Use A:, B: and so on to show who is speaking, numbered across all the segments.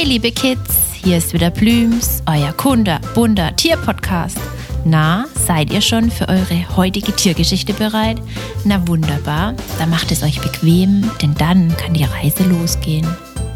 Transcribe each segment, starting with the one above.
A: Hey liebe Kids, hier ist wieder Blüms, euer bunter Tierpodcast. Na, seid ihr schon für eure heutige Tiergeschichte bereit? Na wunderbar, dann macht es euch bequem, denn dann kann die Reise losgehen.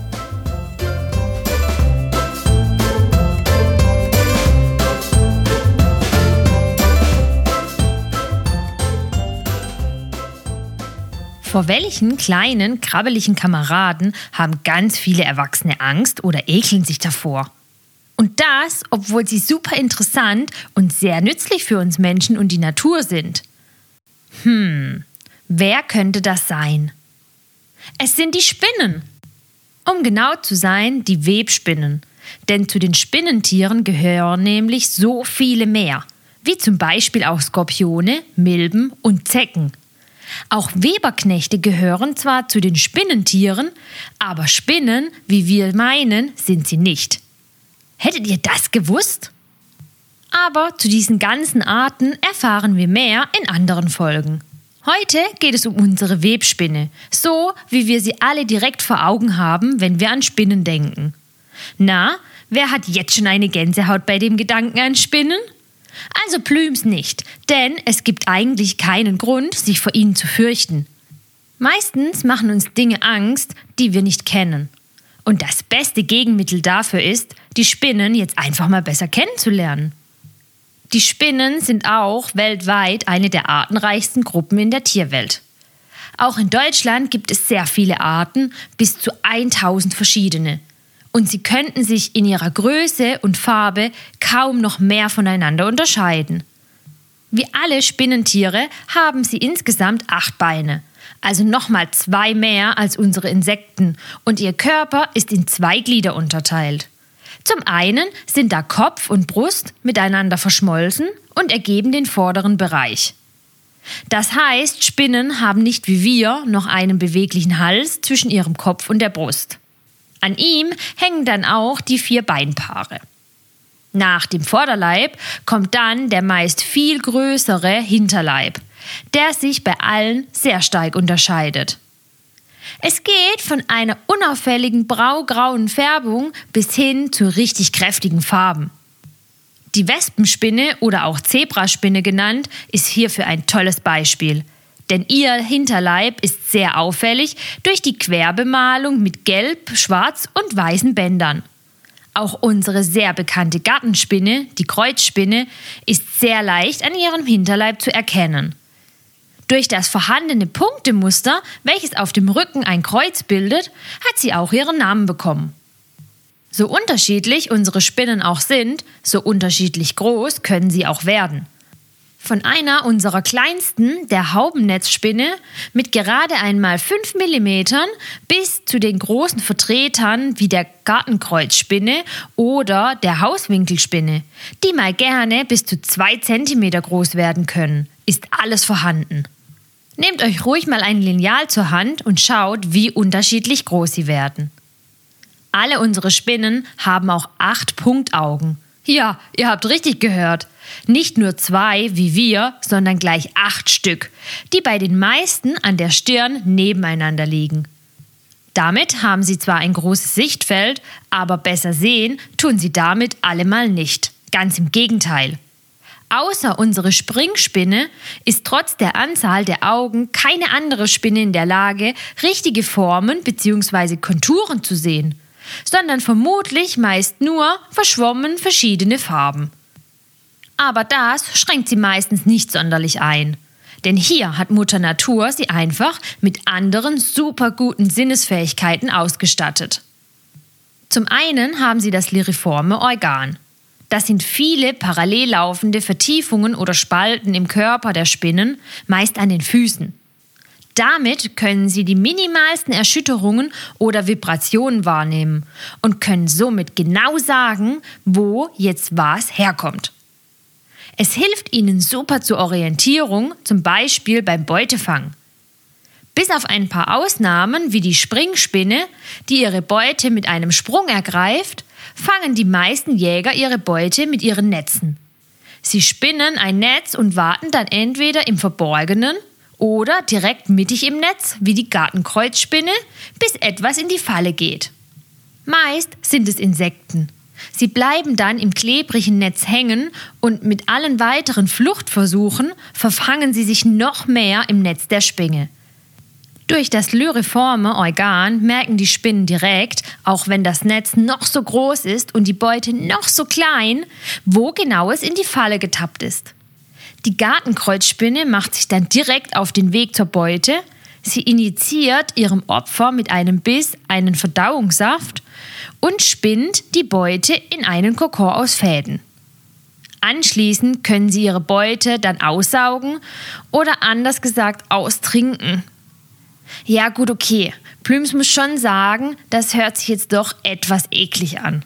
B: Vor welchen kleinen, krabbeligen Kameraden haben ganz viele Erwachsene Angst oder ekeln sich davor? Und das, obwohl sie super interessant und sehr nützlich für uns Menschen und die Natur sind. Wer könnte das sein? Es sind die Spinnen. Um genau zu sein, die Webspinnen. Denn zu den Spinnentieren gehören nämlich so viele mehr, wie zum Beispiel auch Skorpione, Milben und Zecken. Auch Weberknechte gehören zwar zu den Spinnentieren, aber Spinnen, wie wir meinen, sind sie nicht. Hättet ihr das gewusst? Aber zu diesen ganzen Arten erfahren wir mehr in anderen Folgen. Heute geht es um unsere Webspinne, so wie wir sie alle direkt vor Augen haben, wenn wir an Spinnen denken. Na, wer hat jetzt schon eine Gänsehaut bei dem Gedanken an Spinnen? Also Blüms nicht, denn es gibt eigentlich keinen Grund, sich vor ihnen zu fürchten. Meistens machen uns Dinge Angst, die wir nicht kennen. Und das beste Gegenmittel dafür ist, die Spinnen jetzt einfach mal besser kennenzulernen. Die Spinnen sind auch weltweit eine der artenreichsten Gruppen in der Tierwelt. Auch in Deutschland gibt es sehr viele Arten, bis zu 1000 verschiedene. Und sie könnten sich in ihrer Größe und Farbe kaum noch mehr voneinander unterscheiden. Wie alle Spinnentiere haben sie insgesamt 8 Beine, also nochmal 2 mehr als unsere Insekten, und ihr Körper ist in 2 Glieder unterteilt. Zum einen sind da Kopf und Brust miteinander verschmolzen und ergeben den vorderen Bereich. Das heißt, Spinnen haben nicht wie wir noch einen beweglichen Hals zwischen ihrem Kopf und der Brust. An ihm hängen dann auch die 4 Beinpaare. Nach dem Vorderleib kommt dann der meist viel größere Hinterleib, der sich bei allen sehr stark unterscheidet. Es geht von einer unauffälligen grau-grauen Färbung bis hin zu richtig kräftigen Farben. Die Wespenspinne oder auch Zebraspinne genannt, ist hierfür ein tolles Beispiel. Denn ihr Hinterleib ist sehr auffällig durch die Querbemalung mit gelb, schwarz und weißen Bändern. Auch unsere sehr bekannte Gartenspinne, die Kreuzspinne, ist sehr leicht an ihrem Hinterleib zu erkennen. Durch das vorhandene Punktemuster, welches auf dem Rücken ein Kreuz bildet, hat sie auch ihren Namen bekommen. So unterschiedlich unsere Spinnen auch sind, so unterschiedlich groß können sie auch werden. Von einer unserer kleinsten, der Haubennetzspinne, mit gerade einmal 5 mm bis zu den großen Vertretern wie der Gartenkreuzspinne oder der Hauswinkelspinne, die mal gerne bis zu 2 cm groß werden können, ist alles vorhanden. Nehmt euch ruhig mal ein Lineal zur Hand und schaut, wie unterschiedlich groß sie werden. Alle unsere Spinnen haben auch 8 Punktaugen. Ja, ihr habt richtig gehört. Nicht nur 2 wie wir, sondern gleich 8 Stück, die bei den meisten an der Stirn nebeneinander liegen. Damit haben sie zwar ein großes Sichtfeld, aber besser sehen tun sie damit allemal nicht. Ganz im Gegenteil. Außer unsere Springspinne ist trotz der Anzahl der Augen keine andere Spinne in der Lage, richtige Formen bzw. Konturen zu sehen, sondern vermutlich meist nur verschwommen verschiedene Farben. Aber das schränkt sie meistens nicht sonderlich ein. Denn hier hat Mutter Natur sie einfach mit anderen super guten Sinnesfähigkeiten ausgestattet. Zum einen haben sie das liriforme Organ. Das sind viele parallel laufende Vertiefungen oder Spalten im Körper der Spinnen, meist an den Füßen. Damit können sie die minimalsten Erschütterungen oder Vibrationen wahrnehmen und können somit genau sagen, wo jetzt was herkommt. Es hilft ihnen super zur Orientierung, zum Beispiel beim Beutefang. Bis auf ein paar Ausnahmen wie die Springspinne, die ihre Beute mit einem Sprung ergreift, fangen die meisten Jäger ihre Beute mit ihren Netzen. Sie spinnen ein Netz und warten dann entweder im Verborgenen oder direkt mittig im Netz, wie die Gartenkreuzspinne, bis etwas in die Falle geht. Meist sind es Insekten. Sie bleiben dann im klebrigen Netz hängen und mit allen weiteren Fluchtversuchen verfangen sie sich noch mehr im Netz der Spinne. Durch das lyriforme Organ merken die Spinnen direkt, auch wenn das Netz noch so groß ist und die Beute noch so klein, wo genau es in die Falle getappt ist. Die Gartenkreuzspinne macht sich dann direkt auf den Weg zur Beute. Sie injiziert ihrem Opfer mit einem Biss einen Verdauungssaft und spinnt die Beute in einen Kokon aus Fäden. Anschließend können sie ihre Beute dann aussaugen oder anders gesagt austrinken. Ja gut, okay, Plüms muss schon sagen, das hört sich jetzt doch etwas eklig an.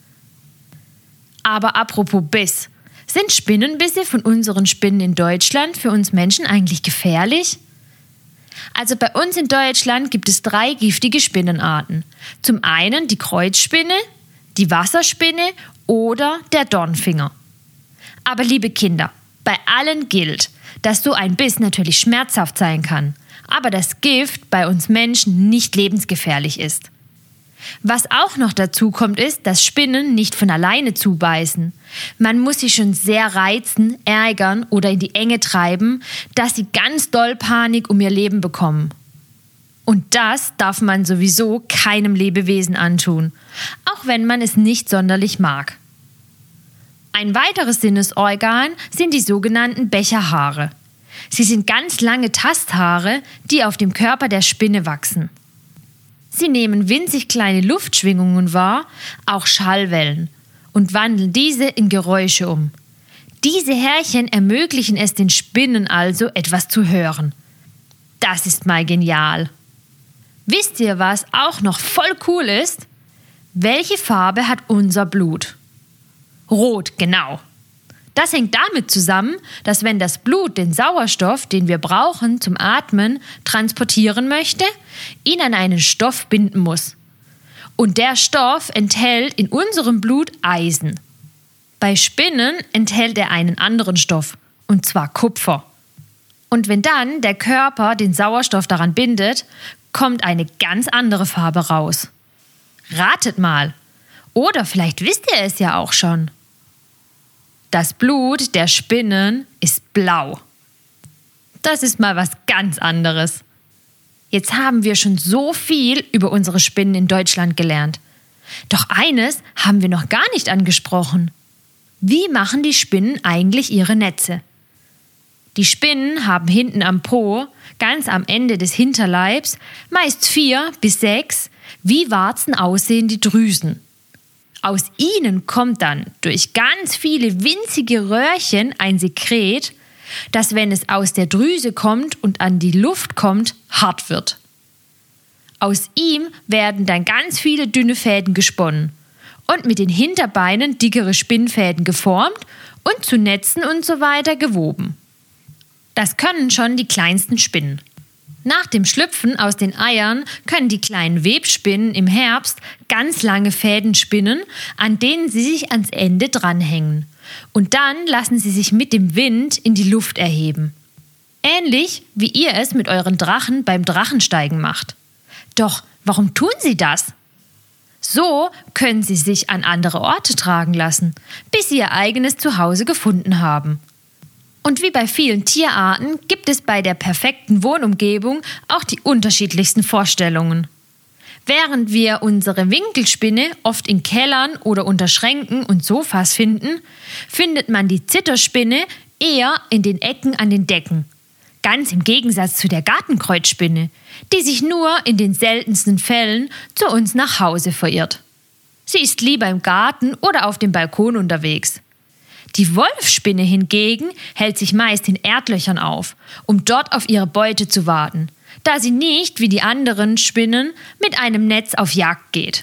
B: Aber apropos Biss, sind Spinnenbisse von unseren Spinnen in Deutschland für uns Menschen eigentlich gefährlich? Also bei uns in Deutschland gibt es 3 giftige Spinnenarten. Zum einen die Kreuzspinne, die Wasserspinne oder der Dornfinger. Aber liebe Kinder, bei allen gilt, dass so ein Biss natürlich schmerzhaft sein kann, aber das Gift bei uns Menschen nicht lebensgefährlich ist. Was auch noch dazu kommt, ist, dass Spinnen nicht von alleine zubeißen. Man muss sie schon sehr reizen, ärgern oder in die Enge treiben, dass sie ganz doll Panik um ihr Leben bekommen. Und das darf man sowieso keinem Lebewesen antun, auch wenn man es nicht sonderlich mag. Ein weiteres Sinnesorgan sind die sogenannten Becherhaare. Sie sind ganz lange Tasthaare, die auf dem Körper der Spinne wachsen. Sie nehmen winzig kleine Luftschwingungen wahr, auch Schallwellen, und wandeln diese in Geräusche um. Diese Härchen ermöglichen es den Spinnen also, etwas zu hören. Das ist mal genial. Wisst ihr, was auch noch voll cool ist? Welche Farbe hat unser Blut? Rot, genau. Das hängt damit zusammen, dass wenn das Blut den Sauerstoff, den wir brauchen zum Atmen, transportieren möchte, ihn an einen Stoff binden muss. Und der Stoff enthält in unserem Blut Eisen. Bei Spinnen enthält er einen anderen Stoff, und zwar Kupfer. Und wenn dann der Körper den Sauerstoff daran bindet, kommt eine ganz andere Farbe raus. Ratet mal. Oder vielleicht wisst ihr es ja auch schon. Das Blut der Spinnen ist blau. Das ist mal was ganz anderes. Jetzt haben wir schon so viel über unsere Spinnen in Deutschland gelernt. Doch eines haben wir noch gar nicht angesprochen. Wie machen die Spinnen eigentlich ihre Netze? Die Spinnen haben hinten am Po, ganz am Ende des Hinterleibs, meist 4 bis 6, wie Warzen aussehende Drüsen. Aus ihnen kommt dann durch ganz viele winzige Röhrchen ein Sekret, das, wenn es aus der Drüse kommt und an die Luft kommt, hart wird. Aus ihm werden dann ganz viele dünne Fäden gesponnen und mit den Hinterbeinen dickere Spinnfäden geformt und zu Netzen und so weiter gewoben. Das können schon die kleinsten Spinnen. Nach dem Schlüpfen aus den Eiern können die kleinen Webspinnen im Herbst ganz lange Fäden spinnen, an denen sie sich ans Ende dranhängen. Und dann lassen sie sich mit dem Wind in die Luft erheben. Ähnlich wie ihr es mit euren Drachen beim Drachensteigen macht. Doch warum tun sie das? So können sie sich an andere Orte tragen lassen, bis sie ihr eigenes Zuhause gefunden haben. Und wie bei vielen Tierarten gibt es bei der perfekten Wohnumgebung auch die unterschiedlichsten Vorstellungen. Während wir unsere Winkelspinne oft in Kellern oder unter Schränken und Sofas finden, findet man die Zitterspinne eher in den Ecken an den Decken. Ganz im Gegensatz zu der Gartenkreuzspinne, die sich nur in den seltensten Fällen zu uns nach Hause verirrt. Sie ist lieber im Garten oder auf dem Balkon unterwegs. Die Wolfsspinne hingegen hält sich meist in Erdlöchern auf, um dort auf ihre Beute zu warten, da sie nicht, wie die anderen Spinnen, mit einem Netz auf Jagd geht.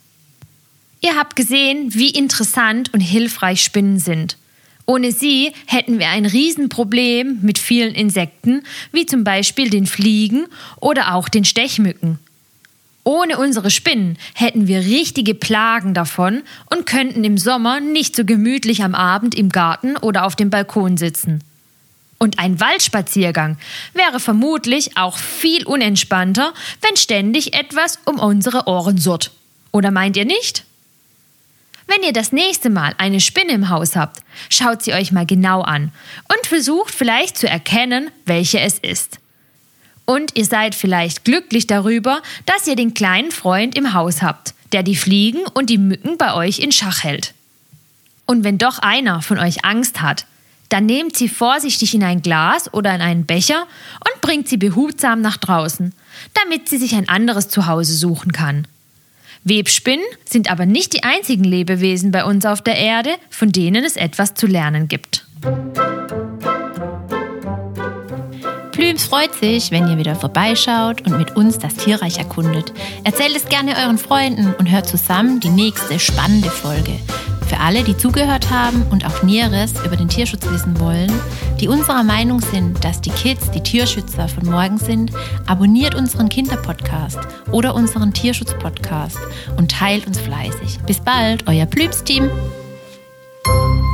B: Ihr habt gesehen, wie interessant und hilfreich Spinnen sind. Ohne sie hätten wir ein Riesenproblem mit vielen Insekten, wie zum Beispiel den Fliegen oder auch den Stechmücken. Ohne unsere Spinnen hätten wir richtige Plagen davon und könnten im Sommer nicht so gemütlich am Abend im Garten oder auf dem Balkon sitzen. Und ein Waldspaziergang wäre vermutlich auch viel unentspannter, wenn ständig etwas um unsere Ohren surrt. Oder meint ihr nicht? Wenn ihr das nächste Mal eine Spinne im Haus habt, schaut sie euch mal genau an und versucht vielleicht zu erkennen, welche es ist. Und ihr seid vielleicht glücklich darüber, dass ihr den kleinen Freund im Haus habt, der die Fliegen und die Mücken bei euch in Schach hält. Und wenn doch einer von euch Angst hat, dann nehmt sie vorsichtig in ein Glas oder in einen Becher und bringt sie behutsam nach draußen, damit sie sich ein anderes Zuhause suchen kann. Webspinnen sind aber nicht die einzigen Lebewesen bei uns auf der Erde, von denen es etwas zu lernen gibt.
A: Plüms freut sich, wenn ihr wieder vorbeischaut und mit uns das Tierreich erkundet. Erzählt es gerne euren Freunden und hört zusammen die nächste spannende Folge. Für alle, die zugehört haben und auch Näheres über den Tierschutz wissen wollen, die unserer Meinung sind, dass die Kids die Tierschützer von morgen sind, abonniert unseren Kinderpodcast oder unseren Tierschutzpodcast und teilt uns fleißig. Bis bald, euer Plüms-Team!